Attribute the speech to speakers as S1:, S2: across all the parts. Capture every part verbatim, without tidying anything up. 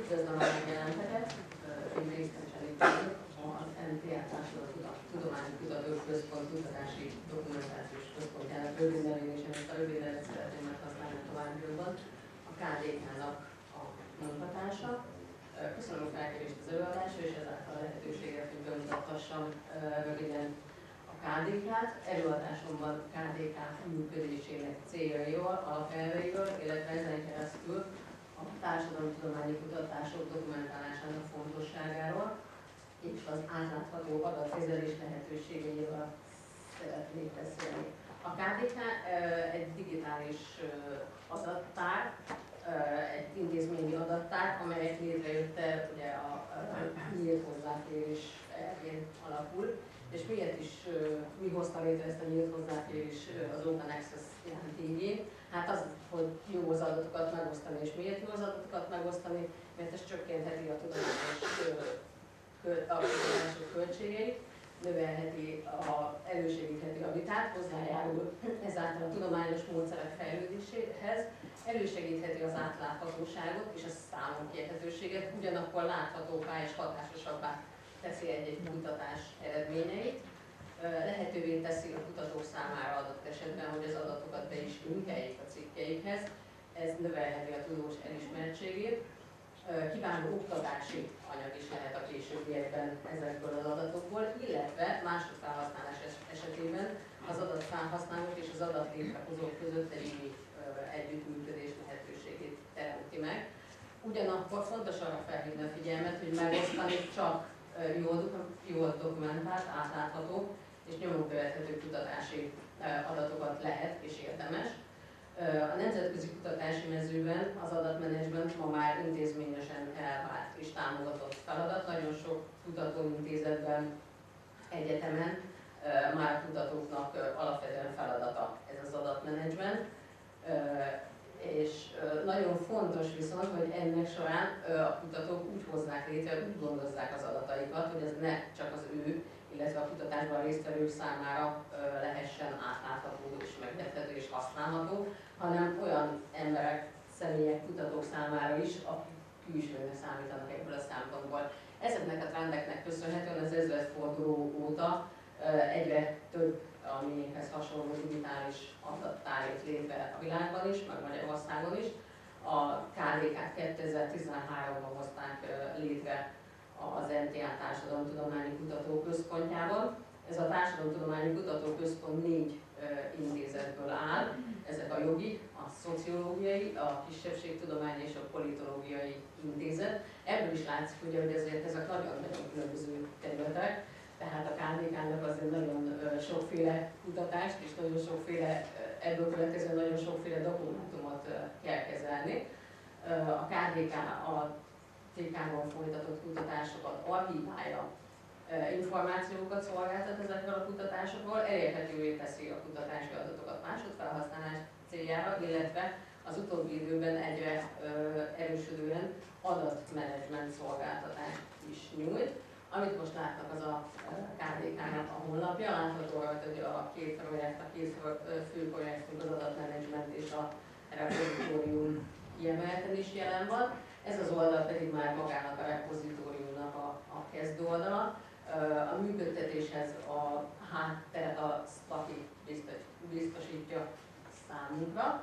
S1: Üdvözlöm a megjelenteket, én Részt Cselédjén, az en té á Társadalomtudományi Kutatóközpont Kutatási Dokumentációs Központjának rövid nevén, és ezt a rövid nevet szeretném meghasználni a továbbiakban, a ká dé ká-nak a munkatársa. Köszönöm a felkérést az előadásra, és ezáltal a lehetőséget, hogy bemutathassam röviden a ká dé ká-t. Előadásomban ká dé ká működésének céljairól, alapelveiről, illetve ezen keresztül a társadalomtudományi kutatások dokumentálásának fontosságáról és az átlátható adatkezelés lehetőségeiről szeretnék beszélni. A ká dé ká egy digitális adattár, egy intézményi adattár, amelyet létrejötte ugye a nyílt hozzáférés elvén alapul. És miért is, mi hozta létre ezt a nyílt hozzáférés az Open Access iránti igényt? Hát az, hogy jó az adatokat megosztani, és miért jó az adatokat megosztani, mert ez csökkentheti a tudományos a tudományos költségeit, növelheti, a, elősegítheti a vitát, hozzájárul ezáltal a tudományos módszerek fejlődéséhez, elősegítheti az átláthatóságot és a számon kérhetőséget, ugyanakkor láthatóbbá és hatásosabbá teszi egy-egy kutatás eredményeit, lehetővé teszi a kutatók számára adott esetben, hogy az adatokat be is linkeljék a cikkeikhez, ez növelheti a tudós elismertségét, kiváló oktatási anyag is lehet a későbbiekben ezekből az adatokból, illetve másodfelhasználás esetében az adatfelhasználók és az adatlétrehozók között egy együttműködés lehetőségét teremti meg. Ugyanakkor fontos arra felhívni a figyelmet, hogy megosztani csak jól dokumentált, átlátható és nyomon követhető kutatási adatokat lehet és érdemes. A nemzetközi kutatási mezőben az adatmenedzsment ma már intézményesen elvált és támogatott feladat. Nagyon sok kutatóintézetben, egyetemen már kutatóknak alapvetően feladata ez az adatmenedzsment. És nagyon fontos viszont, hogy ennek során a kutatók úgy hozzák létre, úgy gondozzák az adataikat, hogy ez ne csak az ő, illetve a kutatásban résztvevők számára lehessen átlátható és megérthető és használható, hanem olyan emberek, személyek, kutatók számára is, akik külsőnek számítanak ebből a szempontból. Ezeknek a trendeknek köszönhetően az ezredforduló óta egyre több a miénkhez hasonló digitális adattár jött létre a világban is, meg Magyarországon is. A ká dé ká-t kétezer-tizenháromban hozták létre az en té á Társadalomtudományi Kutatóközpontjában. Ez a Társadalomtudományi Kutatóközpont négy intézetből áll. Ezek a jogi, a szociológiai, a kisebbségtudományi és a politológiai intézet. Ebből is látszik, ugye, hogy ezért ezek nagyon-nagyon különböző területek. Tehát a ká dé ká-nak azért nagyon sokféle kutatást és nagyon sokféle, ebből következően nagyon sokféle dokumentumot kell kezelni. A ká dé ká a té ká-ban folytatott kutatásokat archíválja, információkat szolgáltat ezekről a kutatásokról, elérhetővé teszi a kutatási adatokat másodfelhasználás céljára, illetve az utóbbi időben egyre erősödően adatmenedzsment szolgáltatást is nyújt. Amit most látnak, az a ká dé ká-nak a honlapja, látható rajta, hogy a két projekt, a két fő projektünk, az adatmenedzsment és a repozitórium kiemelten is jelen van. Ez az oldal pedig már magának a repozitóriumnak a, a kezdő oldala. A működtetéshez a hátteret a Stati biztosítja számunkra.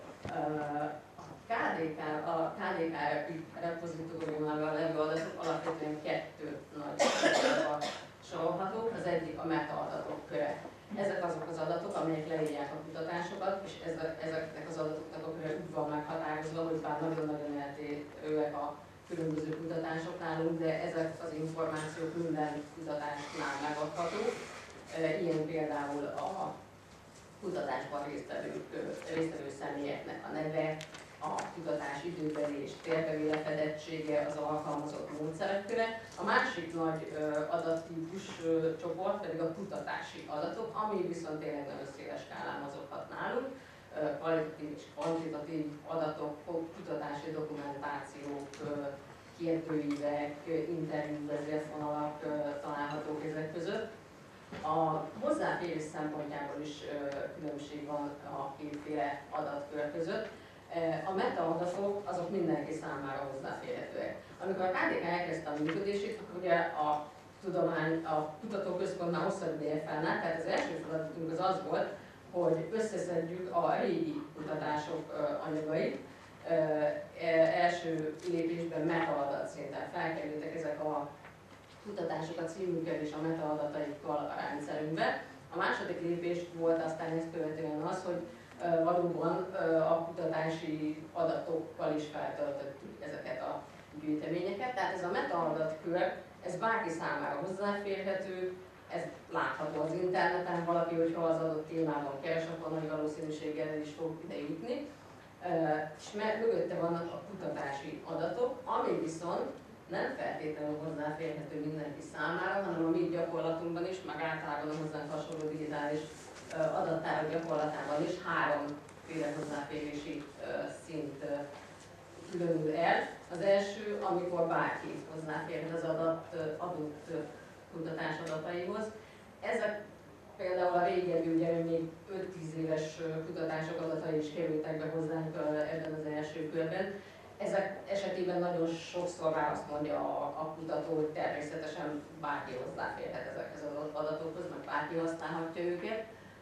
S1: A ká dé ká, a ká dé ká repozitóriumában levő adatok alapvetően kettő nagy csoportba sorolhatók. Az egyik a metaadatok köre. Ezek azok az adatok, amelyek leírják a kutatásokat, és ezeknek az adatoknak a köre úgy van meghatározva, hogy bár nagyon-nagyon eltérőek a különböző kutatások nálunk, de ezek az információk minden kutatásnál megadhatók. Ilyen például a kutatásban résztvevő, résztvevő személyeknek a neve, a kutatás időbeli és térbeli lefedettsége, az alkalmazott módszerek köre. A másik nagy adattípus csoport pedig a kutatási adatok, ami viszont tényleg nagyon széles skálán mozoghat nálunk. Kvalitatív és kvantitatív adatok, kutatási dokumentációk, kérdőívek, interjú vezérfonalak találhatók ezek között. A hozzáférés szempontjából is különbség van a kétféle adatkör között. A metaadatok azok mindenki számára hozzáférhetőek. A Amikor a ká dé ká elkezdte a működését, akkor ugye a tudomány, a kutatóközpont már hosszabb ideje fennállt, tehát az első feladatunk az az volt, hogy összeszedjük a régi kutatások anyagait. Első lépésben metaadat szinten felkerültek ezek a kutatások a címükkel és a metaadataikról a rendszerünkbe. A második lépés volt aztán ezt követően az, hogy valóban a kutatási adatokkal is feltöltöttük ezeket a gyűjteményeket. Tehát ez a metaadat-kör, ez bárki számára hozzáférhető, ez látható az interneten, valaki, hogyha az adott témában keres, akkor nagy valószínűséggel el is fog ide jutni. És mögötte vannak a kutatási adatok, ami viszont nem feltétlenül hozzáférhető mindenki számára, hanem a mi gyakorlatunkban is, meg általában a hozzánk hasonló digitális adattárok gyakorlatában is háromféle hozzáférési szint különül el. Az első, amikor bárki hozzáférhet az adat, adott kutatás adataihoz. Ezek például a régebbi, ugye még öt-tíz éves kutatások adatai is kerültek be hozzánk ebben az első körben. Ezek esetében nagyon sokszor már azt mondja a, a kutató, hogy természetesen bárki hozzáférhet ezekhez az adatokhoz, meg bárki használhatja őket.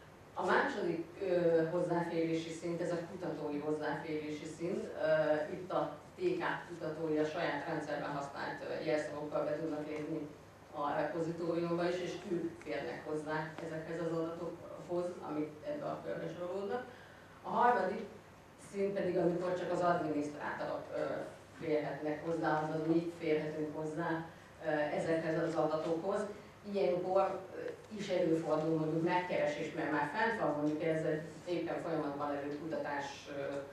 S1: A második ö, hozzáférési szint, ez a kutatói hozzáférési szint. Ö, itt a té ká kutatói a saját rendszerben használt jelszavakkal be tudnak lépni a repozitóriumba is, és ők férnek hozzá ezekhez az adatokhoz, amik ebbe a körbe sorolódnak. A harmadik szint pedig, amikor csak az adminisztrátorok férhetnek hozzá, azaz mi férhetünk hozzá ezekhez az adatokhoz. Ilyenkor is előfordul mondjuk megkeresés, mert már fent van mondjuk ez egy éppen folyamatban levő kutatás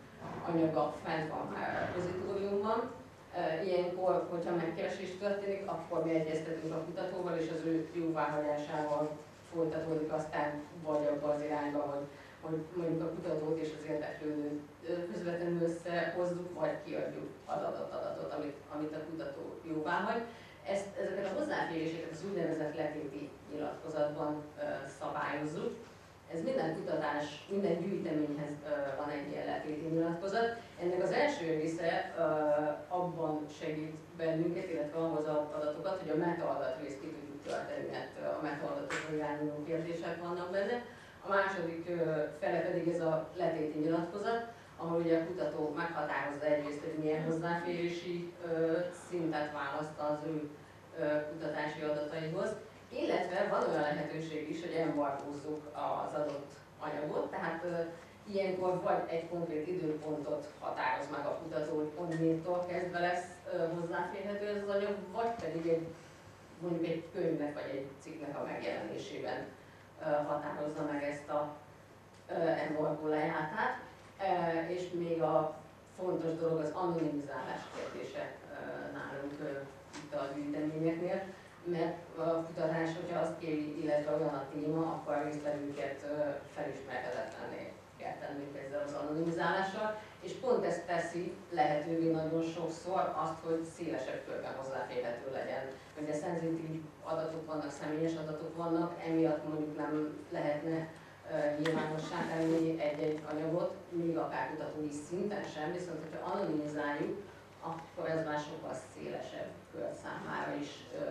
S1: anyaga, fent van már a repozitóriumban. Ilyenkor, hogyha megkeresés történik, akkor mi egyeztetünk a kutatóval, és az ő jóváhagyásával folytatódik aztán vagy abba az irányba, hogy, hogy mondjuk a kutatót és az érdeklődőt közvetlenül összehozzuk, vagy kiadjuk az adott adatot, amit, amit a kutató jóváhagy. Ezt, ezeket a hozzáféréseket az úgynevezett letéti nyilatkozatban ö, szabályozzuk. Ez minden kutatás, minden gyűjteményhez ö, van egy ilyen letéti nyilatkozat. Ennek az első része ö, abban segít bennünket, illetve ahhoz az adatokat, hogy a metaadat részt ki tudjuk tölteni, mert a metaadatokra irányuló kérdések vannak benne. A második ö, fele pedig ez a letéti nyilatkozat, ahol ugye a kutató meghatározza egyrészt, hogy milyen hozzáférési ö, szintet választ az ő ö, kutatási adataihoz, illetve van olyan lehetőség is, hogy embargózzuk az adott anyagot, tehát ö, ilyenkor vagy egy konkrét időpontot határoz meg a kutató, hogy onnétól kezdve lesz ö, hozzáférhető ez az anyag, vagy pedig egy, mondjuk egy könyvnek vagy egy cikknek a megjelenésében ö, határozza meg ezt a ö, embargó lejátát. E, és még a fontos dolog az anonimizálás kérdése e, nálunk e, itt a gyűjteményeknél, mert a kutatás, hogyha azt kéri, illetve olyan a téma, akkor a résztvevőket e, felismerhetetlenné kell tennünk ezzel az anonimizálással, és pont ezt teszi lehetővé nagyon sokszor azt, hogy szélesebb körben hozzáférhető legyen. Ugye szenzitív adatok vannak, személyes adatok vannak, emiatt mondjuk nem lehetne nyilvánossá tenni egy-egy anyagot, még akár kutatói szinten sem, viszont hogyha anonimizáljuk, akkor ez már sokkal szélesebb kör számára is ö,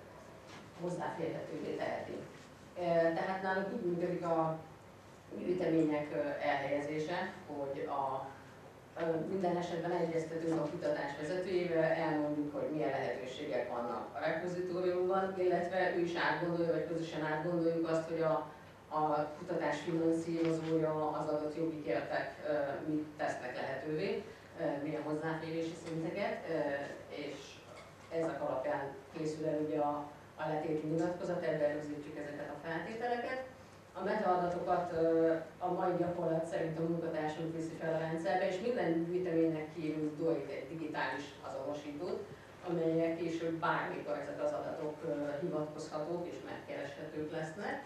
S1: hozzáférhetővé teheti. E, tehát nálunk úgy működik a gyűjtemények elhelyezése, hogy a, minden esetben egyeztetünk a kutatás vezetőjével, elmondjuk, hogy milyen lehetőségek vannak a repozitóriumban, illetve ő is átgondolja, vagy közösen átgondoljuk azt, hogy a a kutatás finanszírozója, az adott jogi keretek mit tesznek lehetővé, milyen hozzáférési szinteket, és ezek alapján készül el ugye a, a letéti nyilatkozat, ebben rögzítjük ezeket a feltételeket. A metaadatokat a mai gyakorlat szerint a munkatársunk viszi fel a rendszerbe, és minden gyűjteménynek kérünk dolit egy digitális azonosítót, amelyek később bármikor ezek az adatok hivatkozhatók és megkereshetők lesznek.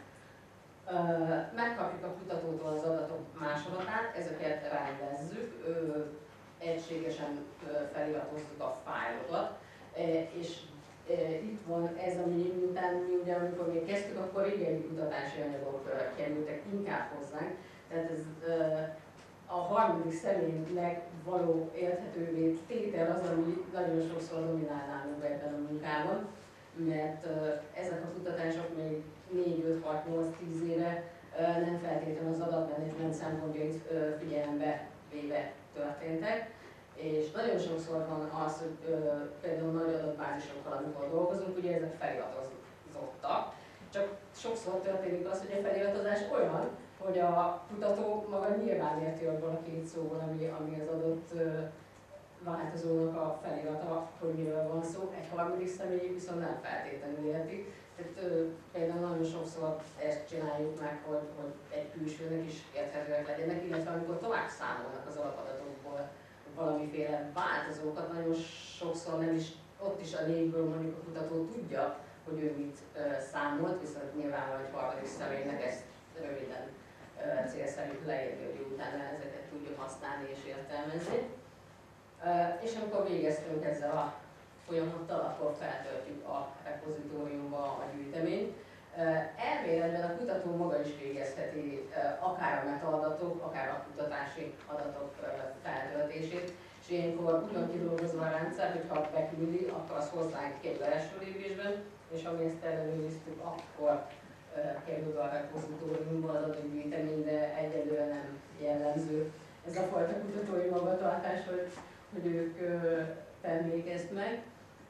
S1: Megkapjuk a kutatótól az adatok másolatát, ezeket rendezzük, egységesen feliratozzuk a fájlokat, és itt van ez, ami miután mi ugye, amikor még kezdtük, akkor régebbi kutatási anyagok kerültek inkább hozzánk, tehát ez a harmadik személynek való érthetővé tétel az, ami nagyon sok sokszor dominál nálunk ebben a munkában, mert ezek a kutatások még négy, öt, hat, nyolc, tíz éve nem feltétlenül az adatmenedzsment szempontjait figyelembe véve történtek, és nagyon sokszor van az, hogy például nagy adatbázisokkal, amikor dolgozunk, ugye ezek feliratozottak, csak sokszor történik az, hogy a feliratozás olyan, hogy a kutató maga nyilván érti abból a két szóból, ami, ami az adott változónak a felirata, hogy miről van szó, egy harmadik személy viszont nem feltétlenül érti. Tehát ö, például nagyon sokszor ezt csináljuk meg, hogy, hogy egy külsőnek is érthetőek legyenek, illetve amikor tovább számolnak az alapadatokból valamiféle változókat, nagyon sokszor nem is, ott is a légből mondjuk a kutató tudja, hogy ő mit ö, számolt, viszont nyilván egy harmadik személynek ezt röviden ö, célszerű leírni, hogy utána ezeket tudja használni és értelmezni. Uh, és amikor végeztünk ezzel a folyamattal, akkor feltöltjük a repozitóriumba a gyűjteményt. Uh, elméletben a kutató maga is végezheti uh, akár a metaadatok, akár a kutatási adatok uh, feltöltését, és ilyenkor úgy van kidolgozva a rendszer, hogy ha beküldi, akkor az hozzánk kerül első lépésben, és ha mi ezt ellenőriztük, akkor uh, kerül a repozitóriumba az adatgyűjtemény, de egyelőre nem jellemző ez a fajta kutatói magatartás, hogy hogy ők tennék ezt meg.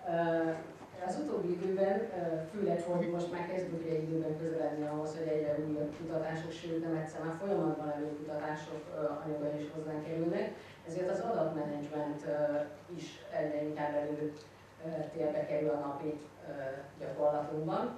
S1: Az utóbbi időben, főleg, hogy most már kezdünk egy időben közeledni ahhoz, hogy egyre újabb kutatások, sőt nem egyszer már folyamatban levő kutatások anyagai is hozzánk kerülnek, ezért az adatmenedzsment is egyre inkább előtérbe kerül a napi gyakorlatunkban.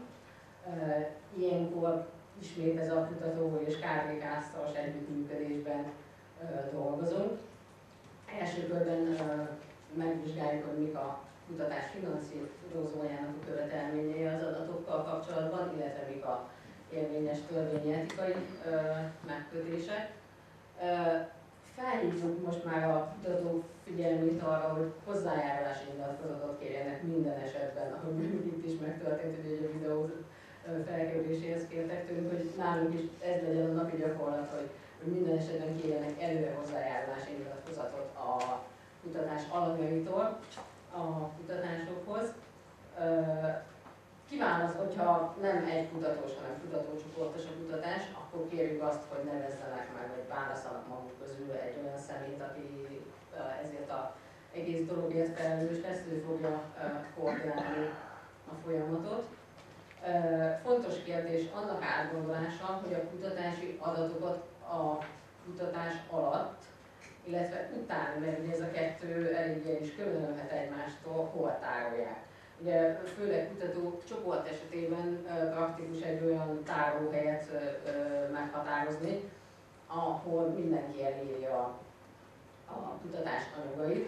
S1: Ilyenkor ismét ez a kutató és ká vé ká-sztaros együttműködésben dolgozunk. Első körben uh, megvizsgáljuk, hogy mik a kutatás finanszírozójának a követelményei az adatokkal kapcsolatban, illetve mik a érvényes törvényi etikai uh, megkötések. Uh, felhívjuk most már a kutatók figyelmét arra, hogy hozzájárulási nyilatkozatot kérjenek minden esetben, ahogy itt is megtörtént, hogy a videó felkerüléséhez kértek tőlünk, hogy nálunk is ez legyen a napi gyakorlat, hogy hogy minden esetben kérjenek előre hozzájárulási nyilatkozatot a kutatás alapjaitól a kutatásokhoz. Kiválaszt, hogyha nem egy kutatós, hanem kutatócsoportos a kutatás, akkor kérjük azt, hogy nevezzenek meg, vagy válasszanak maguk közül egy olyan személyt, aki ezért az egész dologért felelős lesz, ő fogja koordinálni a folyamatot. Fontos kérdés annak átgondolása, hogy a kutatási adatokat a kutatás alatt, illetve utána, mert ugye ez a kettő eléggé is különülhet egymástól, hol tárolják. Ugye főleg kutató csoport esetében praktikus egy olyan tárolóhelyet meghatározni, ahol mindenki eléri a, a kutatás anyagait.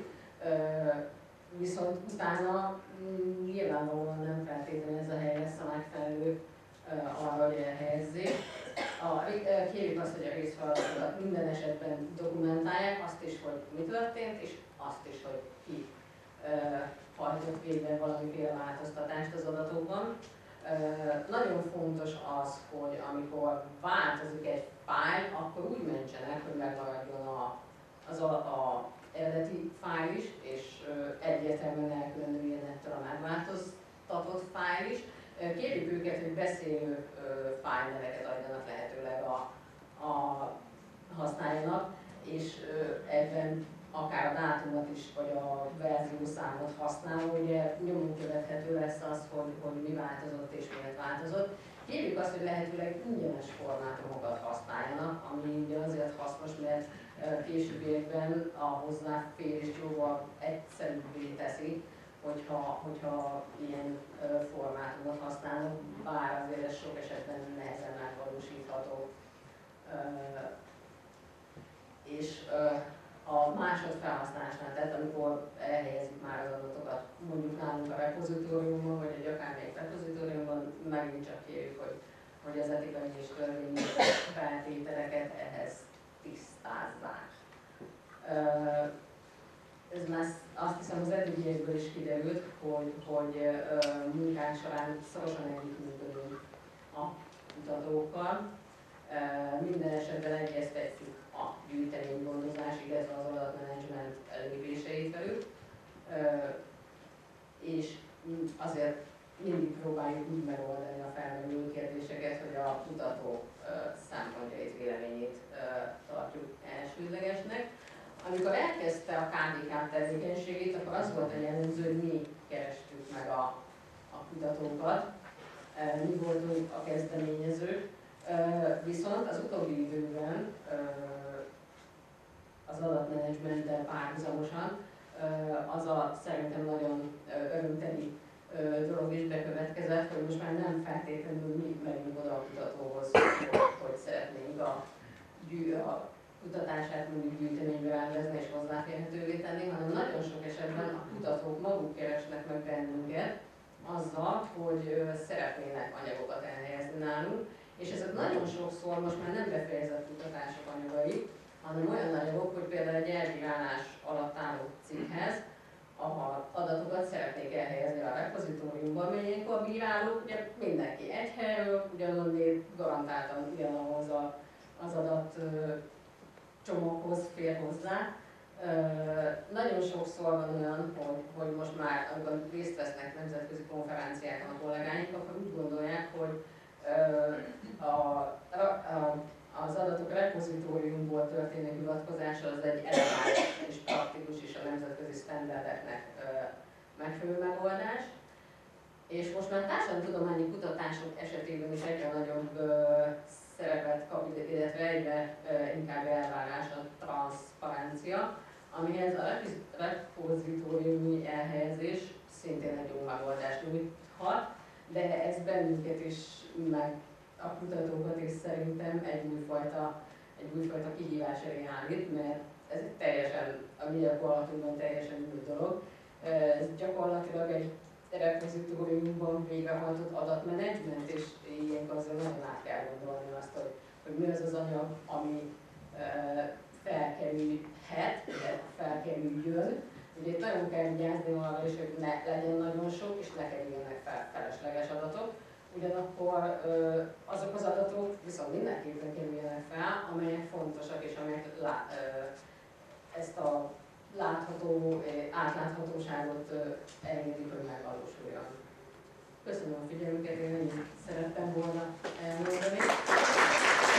S1: Viszont utána nyilvánvalóan nem feltétlenül ez a hely lesz a megfelelő arra, hogy elhelyezzék. A, kérjük azt, hogy a részfeladatokat minden esetben dokumentálják, azt is, hogy mi történt, és azt is, hogy ki hajtott végre valamiféle változtatást az adatokban. Nagyon fontos az, hogy amikor változik egy fájl, akkor úgy mentsenek, hogy megmaradjon a, az a, a eredeti fájl is, és egyértelműen elkülönüljen ettől a megváltoztatott fájl is. Kérjük őket, hogy beszélő fájlneveket adjanak lehetőleg a, a használjanak, és ebben akár a dátumot is, vagy a verziószámot használva, ugye nyomon követhető lesz az, hogy, hogy mi változott és miért változott. Kérjük azt, hogy lehetőleg ingyenes formátumokat használjanak, ami ugye azért hasznos, mert későbbiekben a hozzáférés jóval egyszerűbbé teszi, hogyha, hogyha ilyen formátumot használunk, bár azért ez sok esetben nehezen megvalósítható. És a másodfelhasználásnál, tehát amikor elhelyezzük már az adatokat, mondjuk nálunk a repozitóriumban, vagy egy akármelyik repozitóriumban, megint csak kérjük, hogy, hogy az etikai és törvényi feltételeket ehhez tisztázzák. Ez már azt hiszem az eddigiekből is kiderült, hogy, hogy munkánk során szorosan együttműködünk a kutatókkal. Minden esetben egyeztetjük a gyűjteménygondozás, illetve az adatmenedzsment lépéseit velük. és azért mindig próbáljuk úgy megoldani a felmerülő kérdéseket, hogy a kutató szempontjait, véleményét tartjuk elsődlegesnek. Amikor elkezdte a ká dé ká tevékenységét, akkor az volt a jellemző, hogy mi kerestük meg a, a kutatókat, mi voltunk a kezdeményezők, viszont az utóbbi időben az adatmenedzsmenttel párhuzamosan az a szerintem nagyon örömteli dolog is bekövetkezett, hogy most már nem feltétlenül mi megyünk oda a kutatóhoz, hogy szeretnénk a, gyű, a kutatását mondjuk gyűjteménybe rendezni és hozzáférhetővé tenni, hanem nagyon sok esetben a kutatók maguk keresnek meg bennünket azzal, hogy szeretnének anyagokat elhelyezni nálunk, és ezek nagyon sokszor most már nem befejezett kutatások anyagai, hanem olyan anyagok, hogy például egy elbírálás alatt álló cikkhez a adatokat szeretnék elhelyezni a repozitóriumban, amelyek a bírálók, ugye mindenki egy helyről, ugyanonnét garantáltan ugyanahoz a, az adat csomaghoz fér hozzá. Nagyon sokszor van olyan, hogy, hogy most már, amikor részt vesznek nemzetközi konferenciákon a kollégáink, akkor úgy gondolják, hogy a, a, a az adatok repozitóriumból történő hivatkozása az egy elegáns és praktikus és a nemzetközi sztenderdeknek megfelelő megoldás. És most már társadalomtudományi kutatások esetében is egyre nagyobb ö, szerepet kap, illetve egyre ö, inkább elvárás a transzparencia, amihez a repozitóriumi elhelyezés szintén egy jó megoldást nyújthat, de ez bennünket is meg a kutatókat is szerintem egy újfajta, egy újfajta kihívás elé állít, mert ez egy teljesen, a mi gyakorlatunkban teljesen új dolog. Ez gyakorlatilag egy repozitóriumban végrehajtott adatmenedzsment, és ilyenkor azért nagyon át kell gondolni azt, hogy, hogy mi az az anyag, ami felkerülhet, felkerüljön. Ugye itt nagyon kell vigyázni arra is, hogy ne legyen nagyon sok, és ne kerüljenek fel felesleges adatok. Ugyanakkor azok az adatok viszont mindenképpen kerüljenek fel, amelyek fontosak és amelyek lá, ezt a látható, átláthatóságot elérik, hogy megvalósuljon. Köszönöm a figyelmüket, én ennyit szerettem volna elmondani.